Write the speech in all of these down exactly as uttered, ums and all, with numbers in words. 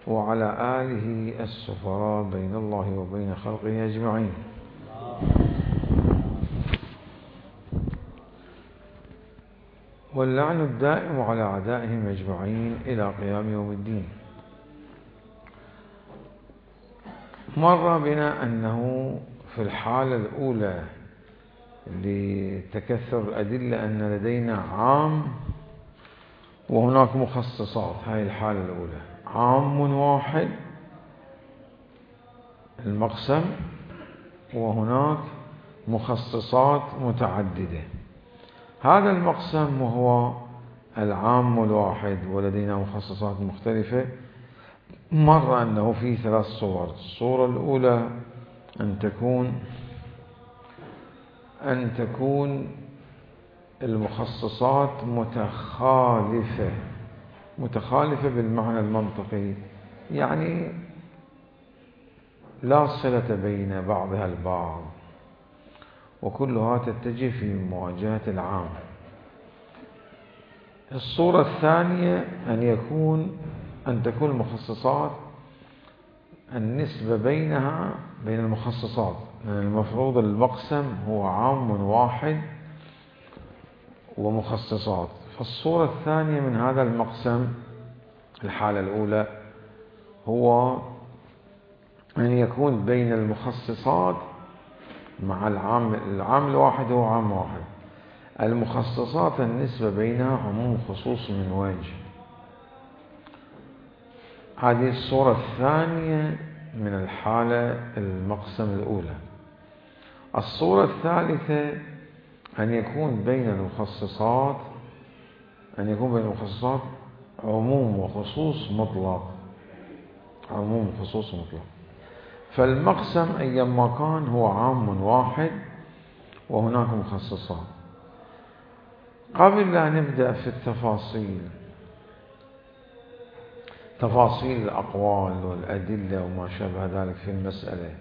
وعلى آله السفراء بين الله وبين خلقه أجمعين. واللعن الدائم على أعدائهم أجمعين إلى قيام يوم الدين. مر بنا أنه في الحالة الأولى لتكثر الأدلة أن لدينا عام وهناك مخصصات. هاي الحالة الأولى، عام واحد المقسم، وهناك مخصصات متعددة. هذا المقسم وهو العام الواحد ولدينا مخصصات مختلفة. مر أنه في ثلاث صور. الصورة الأولى أن تكون أن تكون المخصصات متخالفة متخالفة بالمعنى المنطقي، يعني لا صلة بين بعضها البعض، وكلها تتجه في مواجهة العام. الصورة الثانية أن يكون أن تكون المخصصات النسبة بينها بين المخصصات، يعني المفروض المقسم هو عام واحد ومخصصات. فالصورة الثانية من هذا المقسم، الحالة الأولى، هو أن يكون بين المخصصات مع العام العام الواحد هو عام واحد، المخصصات النسبة بينها عموم خصوص من وجه. هذه الصورة الثانية من الحالة المقسم الأولى. الصورة الثالثة أن يكون بين المخصصات أن يكون بين المخصصات عموم وخصوص مطلق عموم وخصوص مطلق. فالمقسم أيما كان هو عام واحد وهناك مخصصات. قبل لا نبدأ في التفاصيل تفاصيل الأقوال والأدلة وما شابه ذلك في المسألة،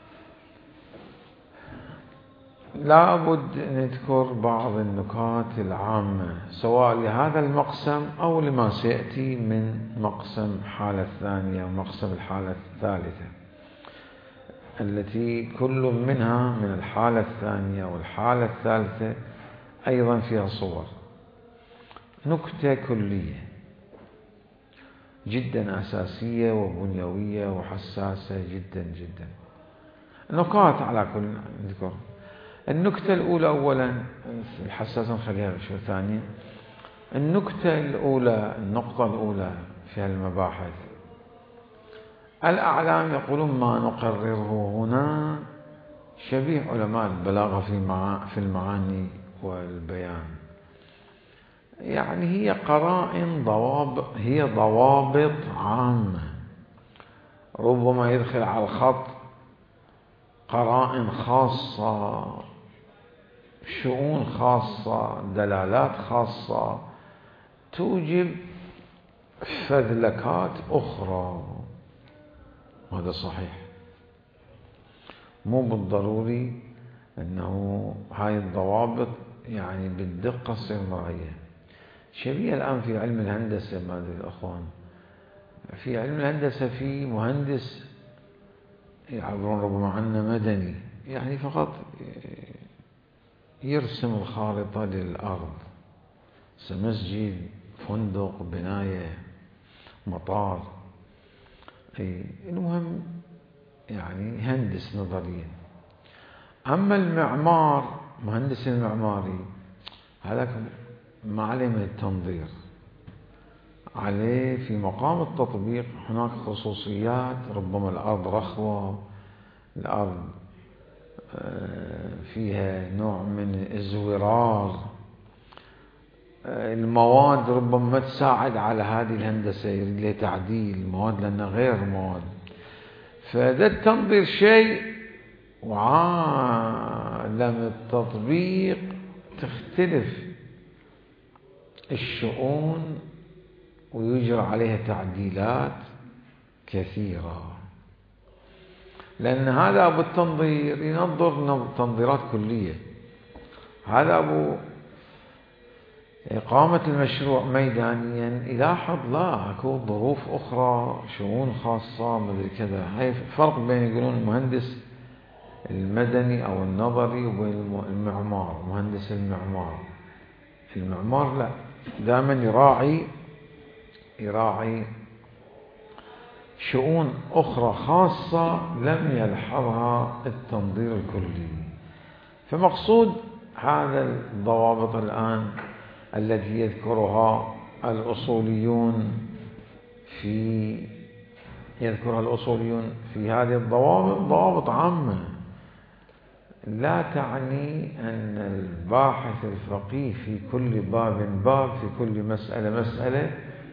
لا بد نذكر بعض النكات العامة سواء لهذا المقسم أو لما سيأتي من مقسم الحالة الثانية ومقسم الحالة الثالثة، التي كل منها من الحالة الثانية والحالة الثالثة أيضا فيها صور. نكتة كلية جدا أساسية وبنيوية وحساسة جدا جدا. نقاط على كل نذكر. النكتة الأولى أولا، الحساسة نخليها شوي ثانية. النكتة الأولى النقطة الأولى في المباحث، الأعلام يقولون ما نقرره هنا شبيه علماء البلاغة في المعاني والبيان، يعني هي قرائن ضوابط هي ضوابط عامة، ربما يدخل على الخط قرائن خاصة، شؤون خاصة، دلالات خاصة توجب فذلكات أخرى. هذا صحيح، مو بالضروري أنه هاي الضوابط يعني بالدقة تصير مرعية. شبيه الآن في علم الهندسة، ما أدري الأخوان، في علم الهندسة في مهندس يعبرون ربما عنه مدني، يعني فقط يرسم الخارطة للأرض، مسجد، فندق، بناية، مطار، أي المهم يعني هندس نظريا. أما المعمار، مهندس المعماري، هذاك ما عليه من التنظير، عليه في مقام التطبيق هناك خصوصيات، ربما الأرض رخوة، الأرض فيها نوع من الازورار، المواد ربما ما تساعد على هذه الهندسة، يريد لها تعديل المواد لأنها غير المواد. فهذا التنظير شيء، وعالم التطبيق تختلف الشؤون ويجرى عليها تعديلات كثيرة، لأن هذا أبو التنظير ينظر تنظيرات كلية، هذا أبو إقامة المشروع ميدانيا يلاحظ لا أكو ظروف أخرى، شؤون خاصة مدري كذا. هاي فرق بين يقولون المهندس المدني أو النظري وبين المعمار، مهندس المعمار. المعمار لا، دائما يراعي يراعي شؤون أخرى خاصة لم يلحظها التنظير الكلي. فمقصود هذا الضوابط الآن التي يذكرها الأصوليون في يذكرها الأصوليون في هذه الضوابط ضوابط عامة، لا تعني أن الباحث الفقيه في كل باب باب في كل مسألة مسألة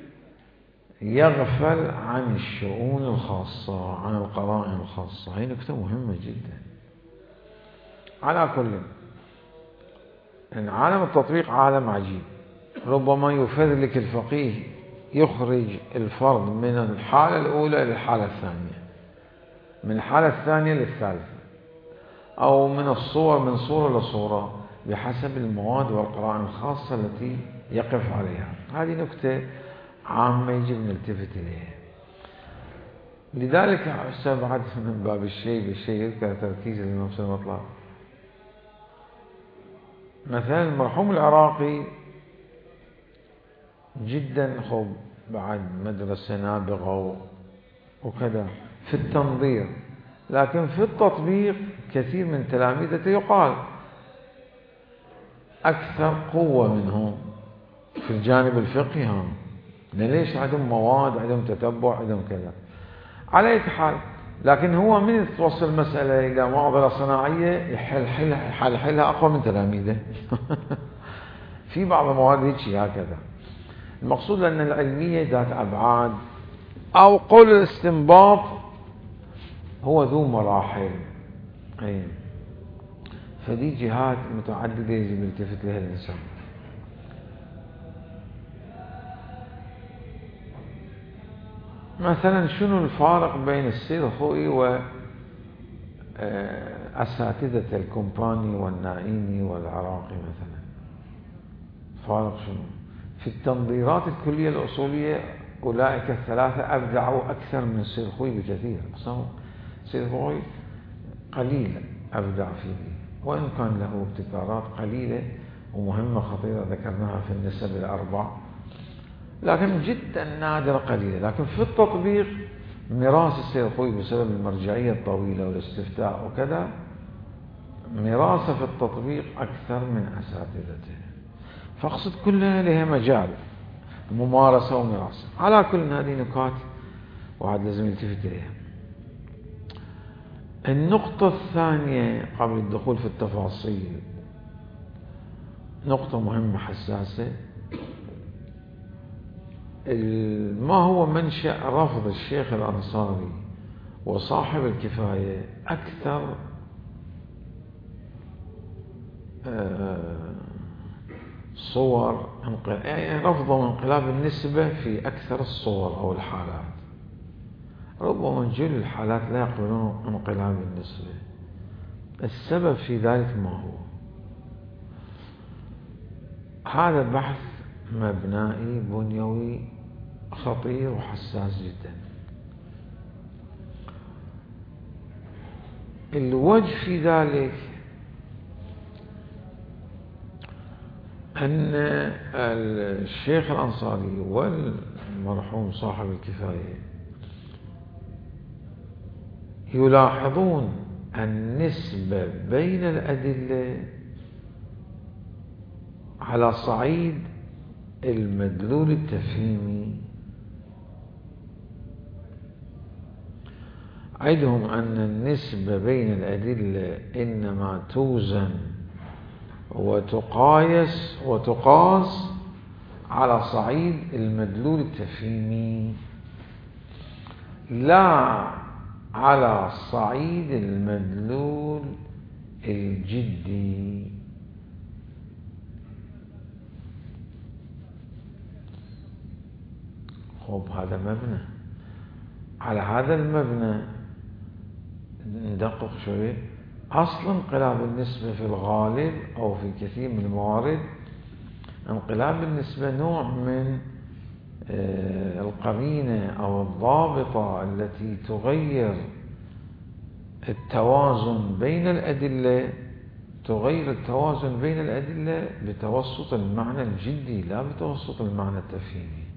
يغفل عن الشؤون الخاصة، عن القرائن الخاصة. هي نكتة مهمة جدا. على كل، إن عالم التطبيق عالم عجيب، ربما يفيد لك الفقيه يخرج الفرد من الحالة الأولى إلى الحالة الثانية، من الحالة الثانية للثالثة، أو من الصور من صورة لصورة بحسب المواد والقرائن الخاصة التي يقف عليها. هذه نكتة عامة يجب نلتفت إليها. لذلك استبعد من باب الشيء بالشيء يذكر تركيز الإمام سلم مطلع. مثلا المرحوم العراقي جدا خب بعد مدرسة نابغة وكذا في التنظير، لكن في التطبيق كثير من تلاميذته يقال أكثر قوة منهم في الجانب الفقهي. هم ليش؟ عندهم مواد، عندهم تتبع، عندهم كذا. على أي حال، لكن هو من توصل المسألة إلى معضلة صناعية يحلحلها يحلحلها أقوى من تلاميذه. في بعض المواد هيك هكذا. المقصود أن العلمية ذات أبعاد، أو قول الاستنباط هو ذو مراحل. أي فدي جهات متعددة يجب يلتفت لها الإنسان. مثلا شنو الفارق بين السيد الخوئي وأساتذة الكومباني والنائيني والعراقي مثلا؟ فارق شنو؟ في التنظيرات الكلية الأصولية أولئك الثلاثة أبدعوا أكثر من السيد الخوئي بكثير. السيد الخوئي قليل أبدع فيه، وإن كان له ابتكارات قليلة ومهمة خطيرة ذكرناها في النسب الأربع، لكن جدا نادرة قليلة. لكن في التطبيق ميراث السيد الخوئي بسبب المرجعية الطويلة والاستفتاء وكذا، ميراثه في التطبيق أكثر من أساتذته. فاقصد كلها لها مجال ممارسة ومراسة. على كل هذه نكات وعاد لازم يلتفت إليها. النقطة الثانية قبل الدخول في التفاصيل، نقطة مهمة حساسة، ما هو منشأ رفض الشيخ الأنصاري وصاحب الكفاية أكثر صور يعني رفض انقلاب النسبة في أكثر الصور أو الحالات؟ ربما جل الحالات لا يقبلون انقلاب النسبة. السبب في ذلك ما هو؟ هذا بحث مبنائي بنيوي خطير وحساس جدا. الوجه في ذلك أن الشيخ الأنصاري والمرحوم صاحب الكفاية يلاحظون النسبة بين الأدلة على صعيد المدلول التفهيمي. عندهم أن النسبة بين الأدلة إنما توزن وتقايس وتقاس على صعيد المدلول التفهيمي، لا على صعيد المدلول الجدي. خب هذا مبنى، على هذا المبنى ندقق شوي. أصلا انقلاب النسبة في الغالب أو في كثير من الموارد انقلاب بالنسبة نوع من القرينة أو الضابطة التي تغير التوازن بين الأدلة، تغير التوازن بين الأدلة بتوسط المعنى الجدي لا بتوسط المعنى التفهيمي.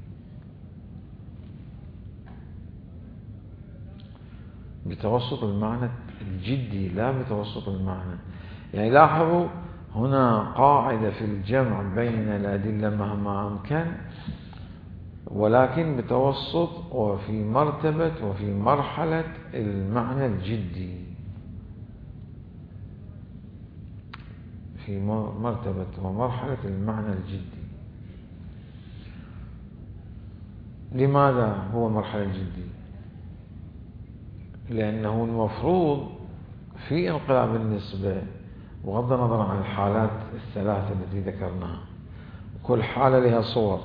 بتوسط المعنى الجدي لا بتوسط المعنى. يعني لاحظوا هنا قاعدة في الجمع بين الأدلة مهما أمكن، ولكن بتوسط وفي مرتبة وفي مرحلة المعنى الجدي، في مرتبة ومرحلة المعنى الجدي. لماذا هو مرحلة جدي؟ لأنه المفروض في انقلاب النسبة، بغض النظر عن الحالات الثلاثة التي ذكرناها، كل حالة لها صور،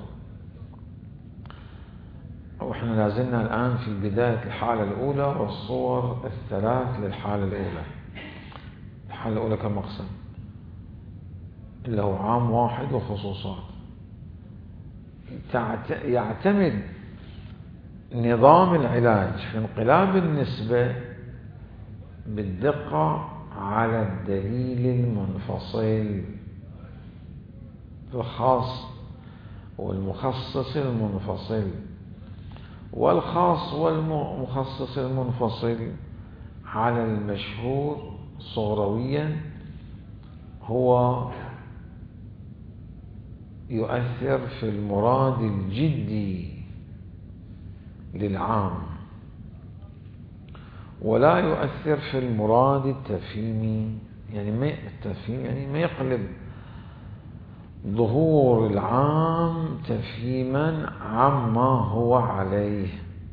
وإحنا لازلنا الآن في بداية الحالة الأولى والصور الثلاث للحالة الأولى. الحالة الأولى كمقسم اللي هو عام واحد وخصوصات. يعتمد نظام العلاج في انقلاب النسبة بالدقة على الدليل المنفصل الخاص والمخصص المنفصل، والخاص والمخصص المنفصل على المشهور صغرويا هو يؤثر في المراد الجدي للعام، ولا يؤثر في المراد التفهيمي. يعني ما التفهيم يعني ما يقلب ظهور العام تفهيما عما هو عليه.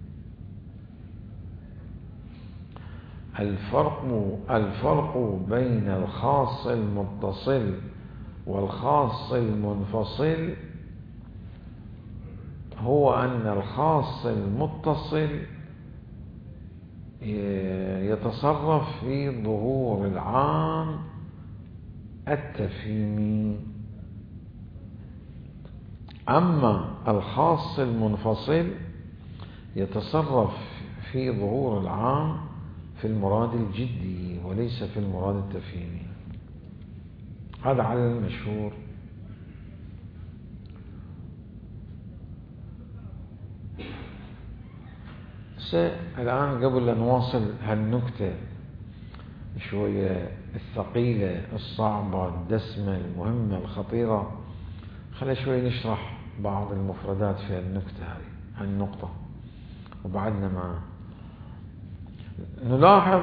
الفرق الفرق بين الخاص المتصل والخاص المنفصل هو أن الخاص المتصل يتصرف في ظهور العام التفهيمي، أما الخاص المنفصل يتصرف في ظهور العام في المراد الجدي وليس في المراد التفهيمي. هذا على المشهور. الآن قبل أن نواصل هالنكتة شوية الثقيلة الصعبة الدسمة المهمة الخطيرة، خلينا شوية نشرح بعض المفردات في النكتة هذه هالنقطة، وبعدنا ما نلاحظ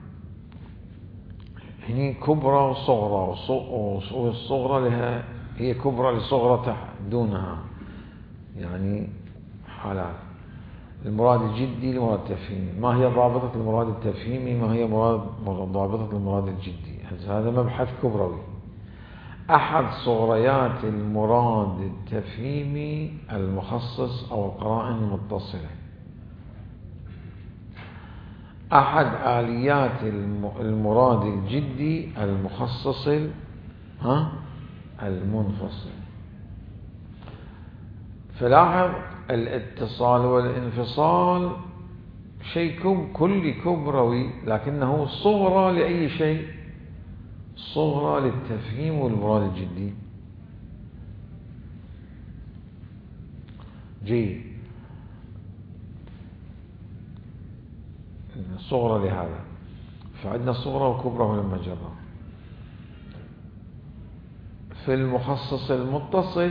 هني كبرى وصغرى، والصغرى لها هي كبرى لصغرى تحت دونها، يعني حالات. المراد الجدي المراد التفهيمي، ما هي ضابطة المراد التفهيمي، ما هي مراد ضابطة المراد الجدي. هذا مبحث كبروي. أحد صغريات المراد التفهيمي المخصص أو القرائن المتصلة. أحد آليات المراد الجدي المخصص ها المنفصل. فلاحظ الاتصال والانفصال شيء كلي كبروي، لكنه صغرى لأي شيء؟ صغرى للتفهيم والمراد الجدي. جيد، صغرى لهذا. فعندنا صغرى وكبرى لما جرى. في المخصص المتصل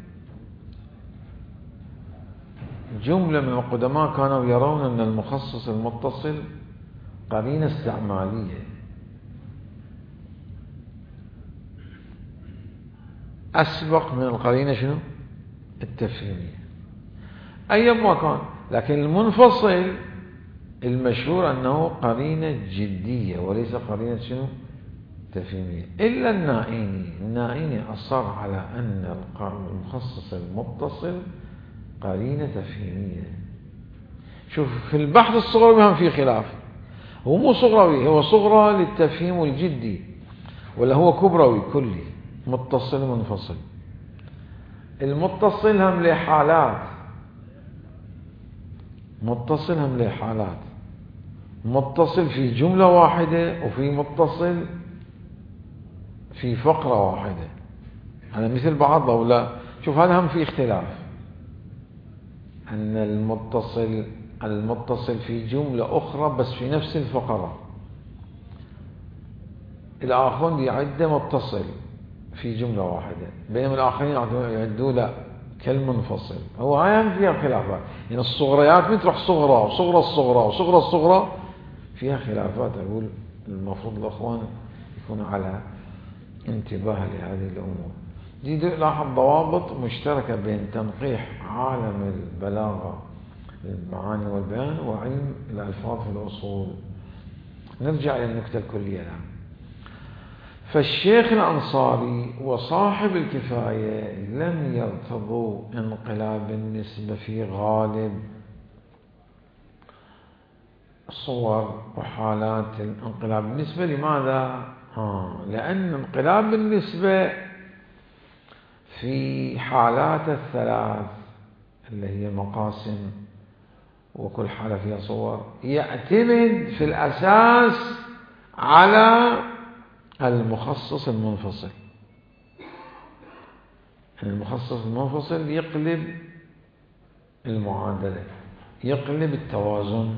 جملة من القدماء كانوا يرون أن المخصص المتصل قرينة استعمالية أسبق من القرينة شنو؟ التفهيمية أيما كان. لكن المنفصل المشهور أنه قرينة جدية وليس قرينة شنو؟ تفهيمية. إلا النائيني النائيني أصر على أن المخصص المتصل قرينة تفهيمية. شوف في البحث الصغروي هم في خلاف، هو مو صغروي، هو صغرى للتفهيم الجدي، ولا هو كبروي كلي متصل منفصل. المتصل هم له حالات، متصل هم له حالات، متصل في جملة واحدة وفي متصل في فقرة واحدة. هذا مثل بعض أو لا؟ شوف هذا هم في اختلاف، أن المتصل المتصل في جملة أخرى بس في نفس الفقرة. الآخرون يعد متصل في جملة واحدة، بينما الآخرين يعدوا لا كالمنفصل. هو هاي هم فيها خلافات، يعني الصغريات مثل تروح صغرى وصغرى الصغرى وصغرى الصغرى فيها خلافات. أقول المفروض الأخوان يكونوا على انتباه لهذه الأمور. دي لاحظ ضوابط مشتركة بين تنقيح عالم البلاغة المعاني والبيان وعلم الألفاظ في الأصول. نرجع إلى النكتة الكلية الآن. فالشيخ الأنصاري وصاحب الكفاية لم يرتضوا انقلاب النسبة في غالب صور وحالات الانقلاب النسبة. لماذا؟ آه لأن انقلاب النسبة في حالات الثلاث اللي هي مقاسم وكل حالة فيها صور يعتمد في الأساس على المخصص المنفصل. المخصص المنفصل يقلب المعادلة، يقلب التوازن.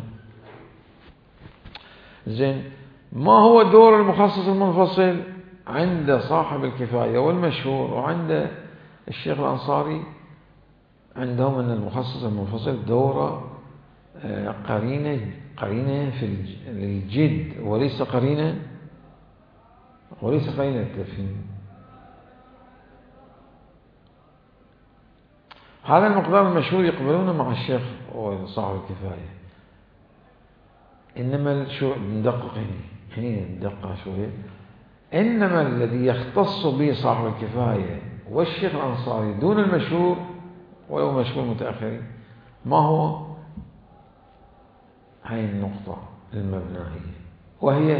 زين، ما هو دور المخصص المنفصل عند صاحب الكفاية والمشهور وعند الشيخ الأنصاري؟ عندهم أن المخصص المنفصل دوره قرينة قرينة في الجد وليس قرينة وليس قرينة التفهيم. هذا المقدار المشهور يقبلونه مع الشيخ وصاحب الكفاية. إنما شو ندقق هنا هنا ندقق شوية. إنما الذي يختص به صاحب الكفاية والشيخ الأنصاري دون المشهور ولو مشهور متأخرين ما هو؟ هاي النقطة المبنائية، وهي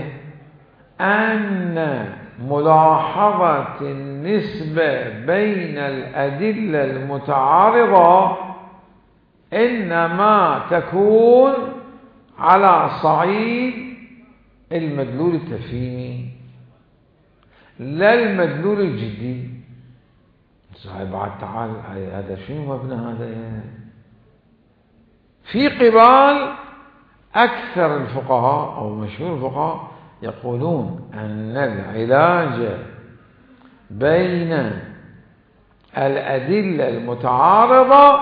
أن ملاحظة النسبة بين الأدلة المتعارضة إنما تكون على صعيد المدلول التفهيمي لا المدلول الجدي. بعد تعال هذا شنو مبنى هذا؟ في قبال أكثر الفقهاء أو مشهور الفقهاء يقولون أن العلاج بين الأدلة المتعارضة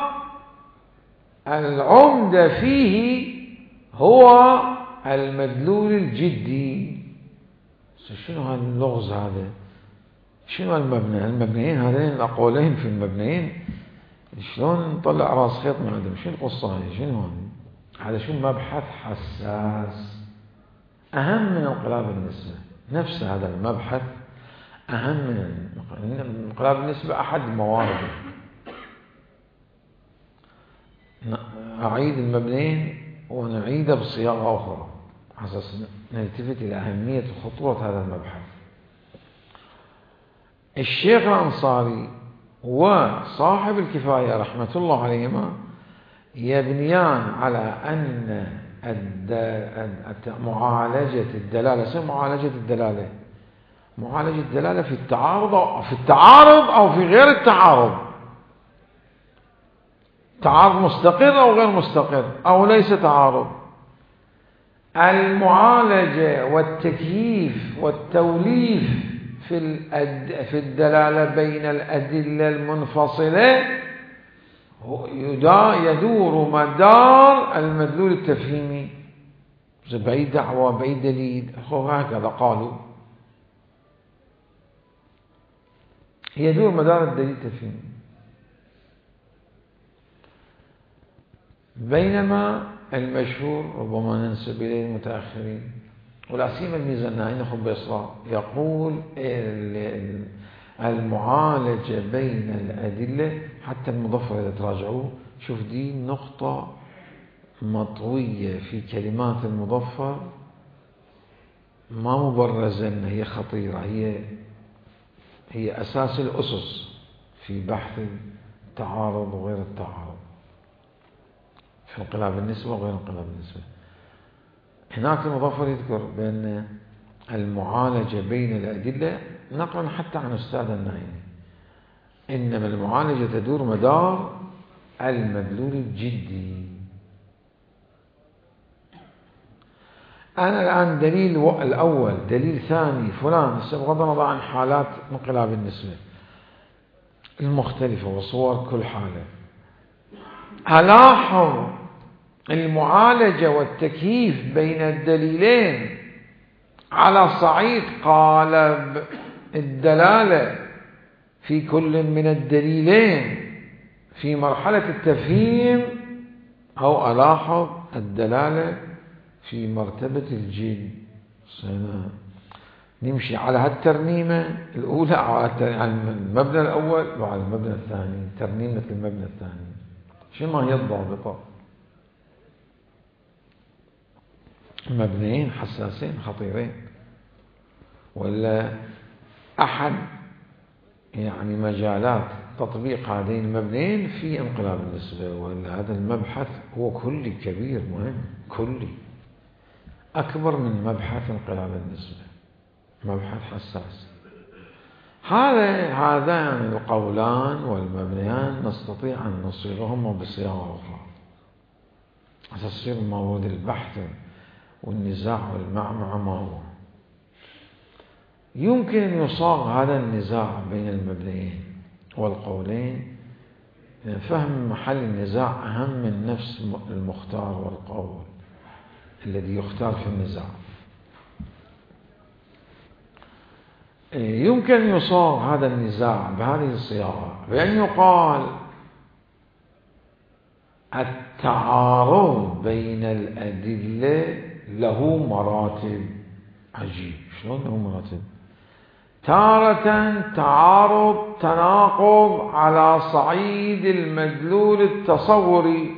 العمدة فيه هو المدلول الجدي. شنو هذا اللغز هذا؟ شنو المبنى؟ المبنيين هذين الأقولين في المبنيين شلون نطلع راس خيط من عندهم؟ شنو القصة هذه؟ شنو هذا؟ هذا شو مبحث حساس أهم من انقلاب النسبة. نفس هذا المبحث أهم من انقلاب النسبة. أحد موارده. أعيد المبنين ونعيده بصياغة أخرى حساس نلتفت إلى أهمية وخطورة هذا المبحث. الشيخ الأنصاري وصاحب الكفاية رحمة الله عليهما يبنيان على أن معالجة الدلالة، سمى معالجة الدلالة، معالجة الدلالة في التعارض أو في التعارض أو في غير التعارض، تعارض مستقر أو غير مستقر أو ليس تعارض. المعالجة والتكييف والتوليف في الأد... في الدلالة بين الأدلة المنفصلة يدور مدار المدلول التفهيمي. بأي دعوة بأي دليل هكذا قالوا يدور مدار الدليل التفهيمي. بينما المشهور ربما ننسب إليه المتأخرين والعسيم الميزاني نخب بإصرار يقول المعالجة بين الأدلة، حتى المظفر إذا تراجعوه شوف دي نقطة مطوية في كلمات المظفر ما مبرزة إن هي خطيرة، هي هي أساس الأسس في بحث التعارض وغير التعارض، في انقلاب النسبة وغير انقلاب النسبة. هناك المظفر يذكر بأن المعالجة بين الأدلة نقلا حتى عن أستاذ النايمي، إنما المعالجة تدور مدار المدلول الجدي. أنا الآن دليل الأول، دليل ثاني فلان، بغض النظر عن حالات انقلاب النسبة المختلفة وصور كل حالة، ألاحظ المعالجة والتكييف بين الدليلين على صعيد قالب الدلالة في كل من الدليلين في مرحلة التفهيم، أو ألاحظ الدلالة في مرتبة الجد. نمشي على هالترنيمة الأولى، على المبنى الأول وعلى المبنى الثاني، ترنيمة المبنى الثاني. شو ما هي الضابطة؟ مبنيين حساسين خطيرين، ولا أحد يعني مجالات تطبيق هذين المبنيين في انقلاب النسبة، ولا هذا المبحث هو كلي كبير مهم، كلي أكبر من مبحث انقلاب النسبة، مبحث حساس. هذا هذان القولان والمبنيان نستطيع أن نصيغهما بصياغة أخرى تصير مواد البحث والنزاع والمعمعة ما هو. يمكن أن يصاغ هذا النزاع بين المبنيين والقولين فهم محل النزاع أهم من نفس المختار والقول الذي يختار في النزاع. يمكن أن يصاغ هذا النزاع بهذه الصياغة بأن يقال التعارض بين الأدلة له مراتب. عجيب، شلون له مراتب؟ تارة تعارض تناقض على صعيد المدلول التصوري،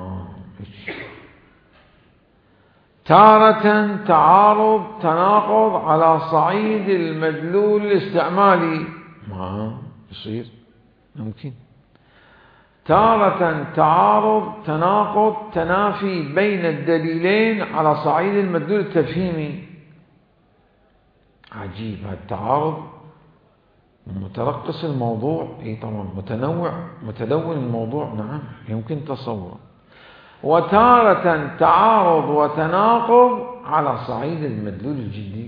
تارة تعارض تناقض على صعيد المدلول الاستعمالي، ما يصير ممكن. تارة تعارض تناقض تنافي بين الدليلين على صعيد المدلول التفهيمي. عجيب، هالتعارض مترقص الموضوع، اي طبعا متنوع متلون الموضوع، نعم يمكن تصوره. وتارة تعارض وتناقض على صعيد المدلول الجدي.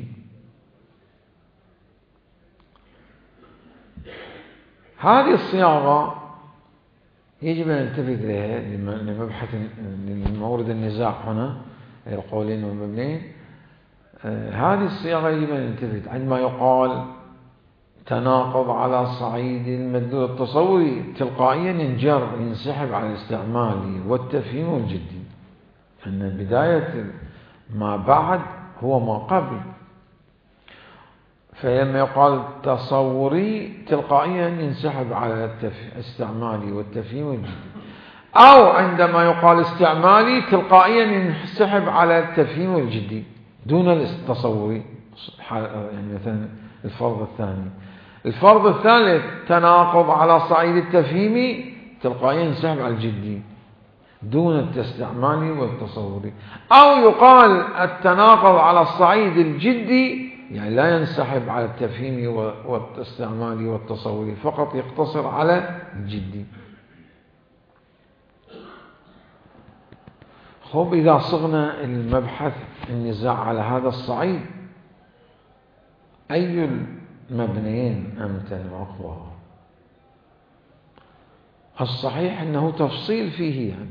هذه الصياغة يجب أن نلتفت إليها لمبحث لمورد النزاع هنا القولين والمبنين. هذه الصياغة يجب أن نلتفت عندما يقال تناقض على صعيد المدلول التصوري، تلقائيا ينجر ينسحب على الاستعمالي والتفهيم والجدي، أن بداية ما بعد هو ما قبل. فلما يقال تصوري تلقائيا ينسحب على الاستعمالي والتفهيم والجدي، أو عندما يقال استعمالي تلقائيا ينسحب على التفهيم والجدي دون التصوري. يعني مثلا الفرض الثاني، الفرض الثالث تناقض على صعيد التفهيمي تلقائيا ينسحب على الجدي دون الاستعمالي والتصوري، أو يقال التناقض على الصعيد الجدي يعني لا ينسحب على التفهيمي والاستعمالي والتصوري، فقط يقتصر على الجدي. خب إذا صغنا المبحث النزاع على هذا الصعيد، أي المبنيين أمتن وأقوى؟ الصحيح أنه تفصيل فيه، يعني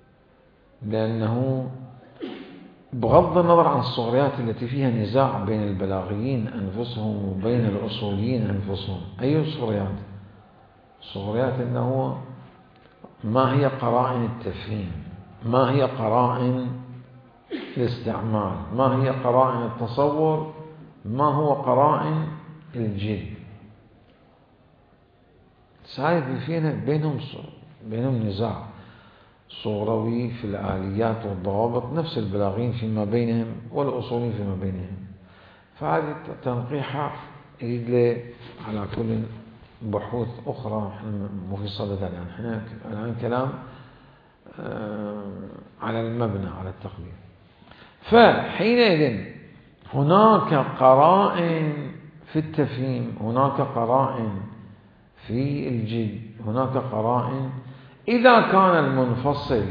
لأنه بغض النظر عن الصغريات التي فيها نزاع بين البلاغيين أنفسهم وبين الأصوليين أنفسهم، أي الصغريات؟ صغريات أنه ما هي قرائن التفهيم، ما هي قرائن الاستعمال، ما هي قرائن التصور، ما هو قرائن الجد. سايد فينا بينهم بينهم نزاع صغروي في الآليات والضوابط، نفس البلاغين فيما بينهم والأصولين فيما بينهم. فهذه تنقيحة يريد له على كل بحوث أخرى احنا مو في صددها الآن، احنا الآن كلام على المبنى على التقدير. فحينئذ هناك قرائن في التفهيم، هناك قرائن في الجد، هناك قرائن. إذا كان المنفصل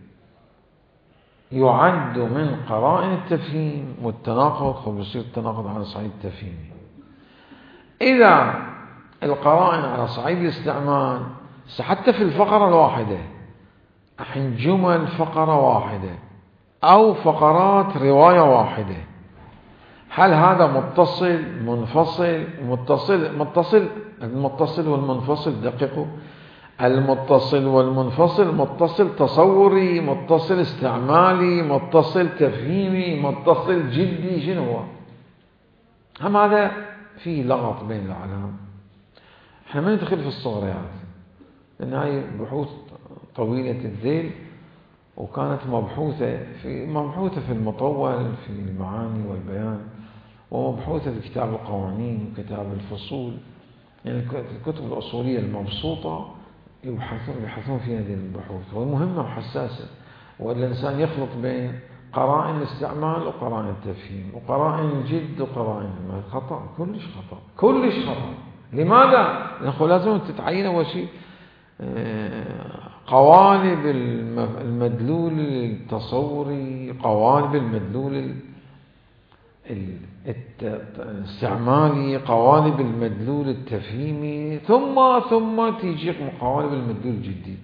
يعد من قرائن التفهيم والتناقض، فبيصير التناقض على صعيد التفهيمي. إذا القرائن على صعيد الاستعمال، حتى في الفقرة الواحدة، الحين جمل فقرة واحدة أو فقرات رواية واحدة، هل هذا متصل منفصل؟ متصل متصل المتصل والمنفصل دقيقوا، المتصل والمنفصل متصل تصوري، متصل استعمالي، متصل تفهيمي، متصل جدي، شنو هو؟ هم هذا في لغط بين العالم. احنا ما ندخل في الصغريات لأن هاي بحوث طويلة الذيل، وكانت مبحوثة في مبحوثة في المطول في المعاني والبيان، ومبحوثة في كتاب القوانين وكتاب الفصول، يعني الكتب الأصولية المبسوطة يبحثون يبحثون في هذه البحوث، ومهمة وحساسة. والإنسان يخلط بين قرائن الاستعمال وقرائن التفهيم وقرائن الجد وقرائن خطأ، كلش خطأ، كلش خطأ. لماذا؟ لأنه لازم تتعين أول شيء قوالب المدلول التصوري، قوالب المدلول الاستعمالي، قوالب المدلول التفهيمي، ثم ثم تيجي قوالب المدلول الجدي.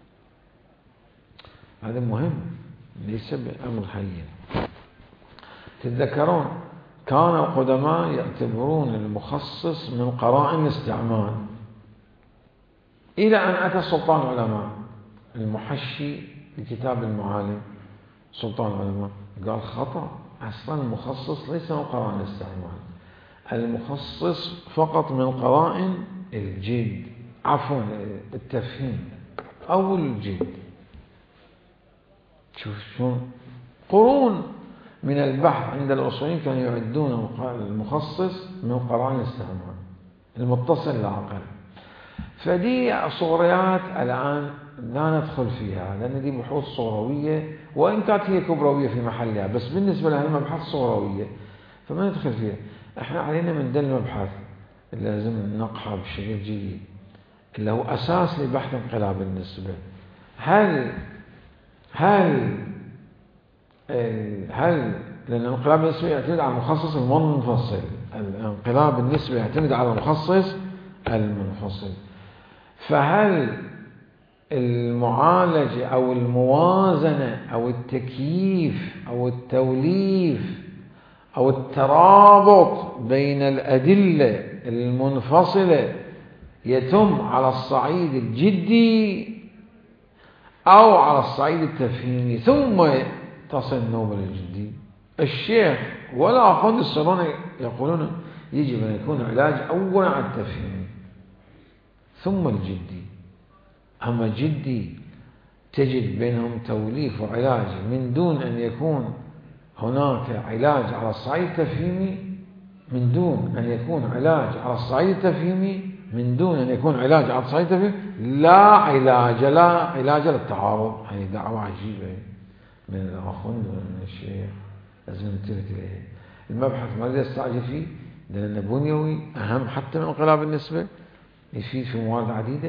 هذا مهم، ليس بأمر هين. تتذكرون كان القدماء يعتبرون المخصص من قرائن الاستعمال، إلى أن أتى سلطان العلماء المحشي لكتاب المعالم، سلطان العلماء قال خطأ، أصلا المخصص ليس من قرائن الاستعمال، المخصص فقط من قرائن الجد، عفوا التفهيم أو الجد. شوف شلون قرون من البحث عند الأصوليين كانوا يعدون المخصص من قرائن الاستعمال المتصل لا أقل. فدي صوريات الآن لا ندخل فيها لأن دي بحوث صوروية، وإن كانت هي كبروية في محلها، بس بالنسبة لها المبحث صوروية فما ندخل فيها. احنا علينا من ده المبحث اللي لازم نقحه بشكل جيد، اللي هو أساس لبحث انقلاب النسبة. هل هل هل لأن انقلاب النسبة يعتمد على المخصص المنفصل، الانقلاب النسبة يعتمد على المخصص المنفصل. فهل المعالجة أو الموازنة أو التكييف أو التوليف أو الترابط بين الأدلة المنفصلة يتم على الصعيد الجدي أو على الصعيد التفهيمي ثم تصل النوبة للجدي؟ الشيخ ولا أخوان السلطان يقولون يجب أن يكون علاج أولا على التفهيم ثم الجدي. أما جدي تجد بينهم توليف وعلاج من دون أن يكون هناك علاج على الصعيد التفهيمي، من دون أن يكون علاج على الصعيد التفهيمي، من دون أن يكون علاج على الصعيد التفهيمي، لا علاج لا علاج للتعارض. هذه دعوة عجيبة من الأخوان ومن الشيخ، لازم ننتبه إليه. المبحث ما نريد نستعجل فيه لأنه بنيوي أهم حتى من انقلاب النسبة، يفيد في موارد عديدة.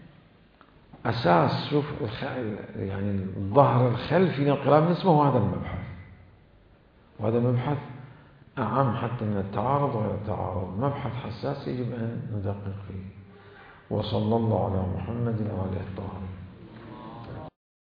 أساس شوف يعني الظهر الخلفي لانقلاب النسبة هو هذا المبحث، وهذا المبحث أعم حتى من التعارض وغير التعارض، مبحث حساس يجب أن ندقق فيه. وصلى الله على محمد وعلى آله الطاهرين.